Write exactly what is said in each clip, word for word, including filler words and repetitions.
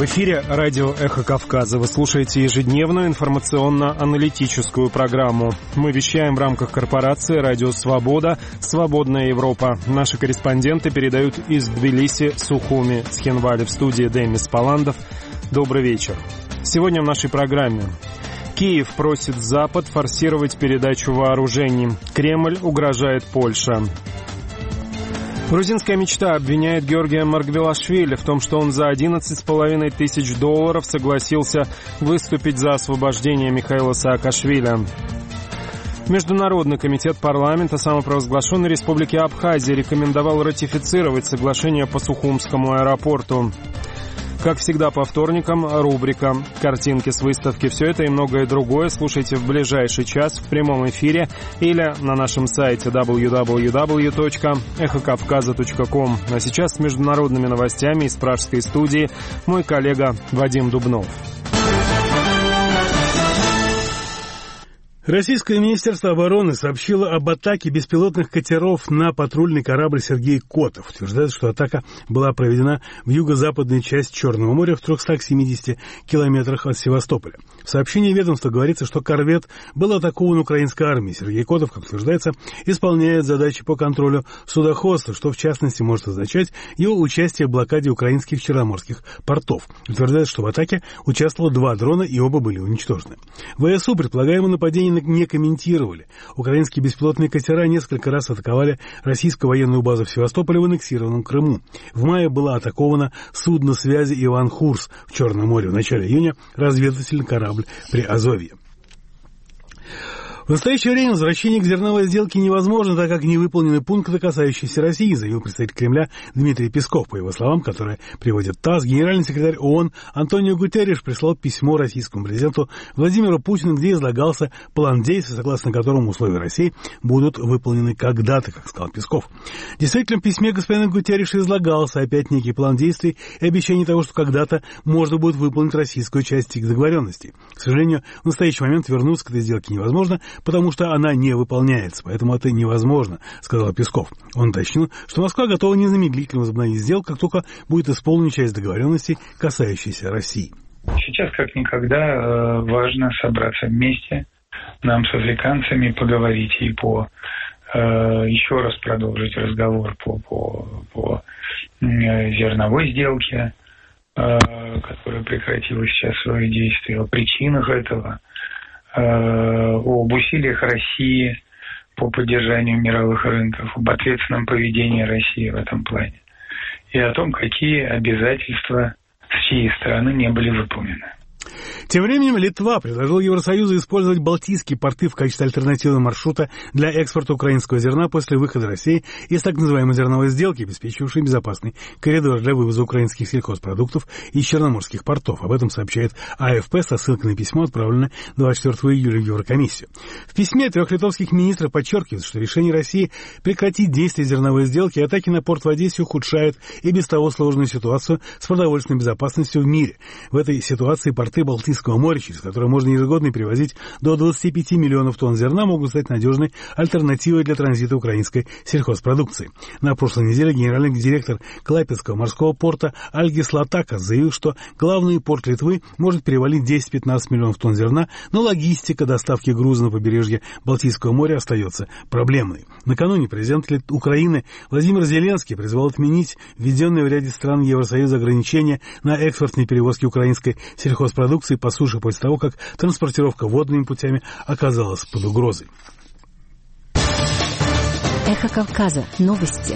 эфире радио «Эхо Кавказа». Вы слушаете ежедневную информационно-аналитическую программу. Мы вещаем в рамках корпорации «Радио Свобода», «Свободная Европа». Наши корреспонденты передают из Тбилиси, Сухуми, Цхинвали. В студии Демис Паландов. Добрый вечер. Сегодня в нашей программе. Киев просит Запад форсировать передачу вооружений. Кремль угрожает Польше. Грузинская мечта обвиняет Георгия Маргвелашвили в том, что он за одиннадцать с половиной тысяч долларов согласился выступить за освобождение Михаила Саакашвили. Международный комитет парламента самопровозглашенной республики Абхазия рекомендовал ратифицировать соглашение по Сухумскому аэропорту. Как всегда по вторникам, рубрика «Картинки с выставки». Все это и многое другое слушайте в ближайший час в прямом эфире или на нашем сайте дабл ю дабл ю дабл ю точка эхо кавказа точка ком. А сейчас с международными новостями из пражской студии мой коллега Вадим Дубнов. Российское Министерство обороны сообщило об атаке беспилотных катеров на патрульный корабль «Сергей Котов». Утверждается, что атака была проведена в юго-западной части Черного моря в трехстах семидесяти километрах от Севастополя. В сообщении ведомства говорится, что корвет был атакован украинской армией. Сергей Котов, как утверждается, исполняет задачи по контролю судоходства, что в частности может означать его участие в блокаде украинских черноморских портов. Утверждается, что в атаке участвовало два дрона и оба были уничтожены. ВСУ предполагаемое нападение не комментировали. Украинские беспилотные катера несколько раз атаковали российскую военную базу в Севастополе в аннексированном Крыму. В мае было атаковано судно связи «Иван Хурс» в Черном море. В начале июня разведывательный корабль при Азовье. В настоящее время возвращение к зерновой сделке невозможно, так как не выполнены пункты, касающиеся России, заявил представитель Кремля Дмитрий Песков. По его словам, которые приводит ТАСС, генеральный секретарь ООН Антонио Гутерриш прислал письмо российскому президенту Владимиру Путину, где излагался план действий, согласно которому условия России будут выполнены когда-то, как сказал Песков. Действительно, в письме господина Гутерриша излагался опять некий план действий и обещание того, что когда-то можно будет выполнить российскую часть их договоренностей. К сожалению, в настоящий момент вернуться к этой сделке невозможно, потому что она не выполняется, поэтому это невозможно, сказал Песков. Он уточнил, что Москва готова незамедлительно возобновить сделку, как только будет исполнена часть договоренностей, касающейся России. Сейчас как никогда важно собраться вместе, нам с африканцами поговорить и по еще раз продолжить разговор по, по, по зерновой сделке, которая прекратила сейчас свои действия, о причинах этого, об усилиях России по поддержанию мировых рынков, об ответственном поведении России в этом плане и о том, какие обязательства с чьей стороны не были выполнены. Тем временем Литва предложила Евросоюзу использовать Балтийские порты в качестве альтернативного маршрута для экспорта украинского зерна после выхода России из так называемой зерновой сделки, обеспечивавшей безопасный коридор для вывоза украинских сельхозпродуктов из черноморских портов. Об этом сообщает АФП со ссылкой на письмо, отправленное двадцать четвёртого июля в Еврокомиссию. В письме трех литовских министров подчеркивается, что решение России прекратить действие зерновой сделки и атаки на порт в Одессе ухудшают и без того сложную ситуацию с продовольственной безопасностью в мире. В этой ситуации порты Балтийского моря, через которое можно ежегодно перевозить до двадцати пяти миллионов тонн зерна, могут стать надежной альтернативой для транзита украинской сельхозпродукции. На прошлой неделе генеральный директор Клайпедского морского порта Альгис Латакас заявил, что главный порт Литвы может перевалить десять-пятнадцать миллионов тонн зерна, но логистика доставки груза на побережье Балтийского моря остается проблемной. Накануне президент Украины Владимир Зеленский призвал отменить введенные в ряде стран Евросоюза ограничения на экспортные перевозки украинской сельхозпродукции по суше после того, как транспортировка водными путями оказалась под угрозой. Эхо Кавказа. Новости.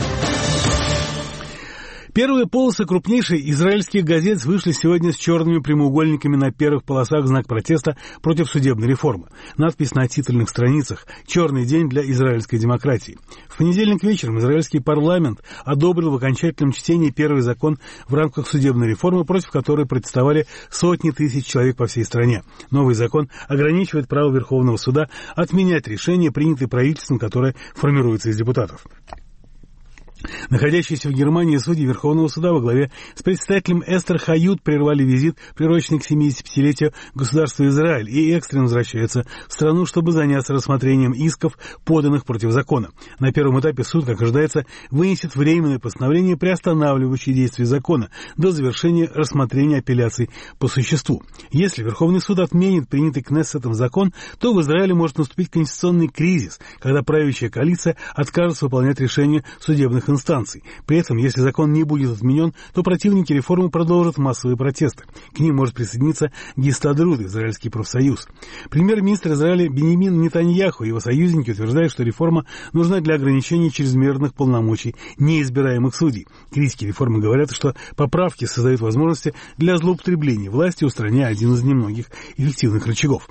Первые полосы крупнейших израильских газет вышли сегодня с черными прямоугольниками на первых полосах в знак протеста против судебной реформы. Надпись на титульных страницах «Черный день для израильской демократии». В понедельник вечером израильский парламент одобрил в окончательном чтении первый закон в рамках судебной реформы, против которой протестовали сотни тысяч человек по всей стране. Новый закон ограничивает право Верховного суда отменять решения, принятые правительством, которое формируется из депутатов. Находящиеся в Германии судьи Верховного суда во главе с председателем Эстер Хаюд прервали визит, приуроченный к семидесятипятилетию государства Израиль, и экстренно возвращаются в страну, чтобы заняться рассмотрением исков, поданных против закона. На первом этапе суд, как ожидается, вынесет временное постановление, приостанавливающее действие закона до завершения рассмотрения апелляций по существу. Если Верховный суд отменит принятый Кнессетом закон, то в Израиле может наступить конституционный кризис, когда правящая коалиция откажется выполнять решения судебных инстанций. При этом, если закон не будет отменен, то противники реформы продолжат массовые протесты. К ним может присоединиться Гистадруд, израильский профсоюз. Премьер-министр Израиля Биньямин Нетаньяху и его союзники утверждают, что реформа нужна для ограничения чрезмерных полномочий неизбираемых судей. Критики реформы говорят, что поправки создают возможности для злоупотребления власти, устраняя один из немногих эффективных рычагов.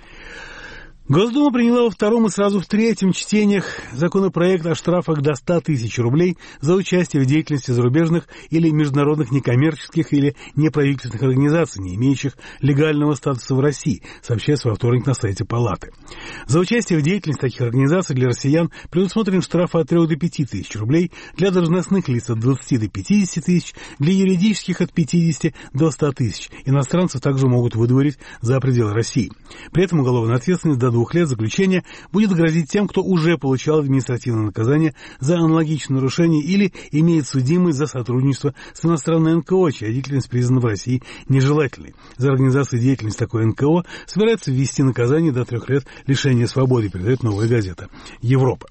Госдума приняла во втором и сразу в третьем чтениях законопроект о штрафах до ста тысяч рублей за участие в деятельности зарубежных или международных некоммерческих или неправительственных организаций, не имеющих легального статуса в России, сообщается во вторник на сайте Палаты. За участие в деятельности таких организаций для россиян предусмотрен штраф от трёх до пяти тысяч рублей, для должностных лиц от двадцати до пятидесяти тысяч, для юридических от пятидесяти до ста тысяч. Иностранцев также могут выдворить за пределы России. При этом уголовная ответственность до двух лет заключения будет грозить тем, кто уже получал административное наказание за аналогичное нарушение или имеет судимость за сотрудничество с иностранной эн ка о, чья деятельность признана в России нежелательной. За организацию деятельности такой эн ка о собирается ввести наказание до трех лет лишения свободы, передает «Новая газета Европа».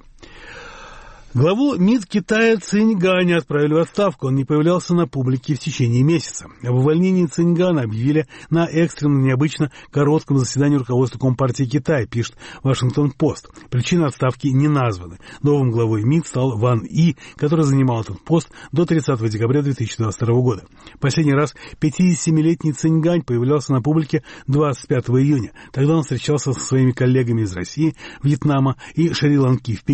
Главу МИД Китая Циньганя отправили в отставку. Он не появлялся на публике в течение месяца. Об увольнении Циньгана объявили на экстренном, необычно коротком заседании руководства Компартии Китая, пишет Вашингтон-Пост. Причины отставки не названы. Новым главой МИД стал Ван И, который занимал этот пост до тридцатого декабря две тысячи двадцать второго года. Последний раз пятидесятисемилетний Циньгань появлялся на публике двадцать пятого июня. Тогда он встречался со своими коллегами из России, Вьетнама и Шри-Ланки в Пекине.